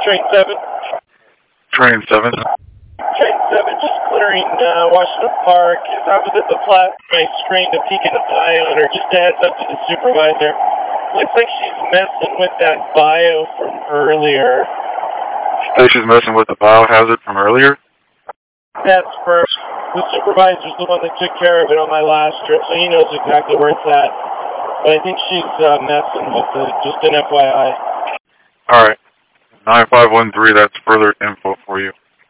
Train 7. Train 7. Train 7, just clearing Washington Park. I was at the plat, my screen to peek at the bio, and just a heads up to the supervisor. Looks like she's messing with that bio from earlier. Say she's messing with the biohazard from earlier? That's for the supervisor's the one that took care of it on my last trip, so he knows exactly where it's at. But I think she's messing with it, just an FYI. Alright. 9513, that's further info for you.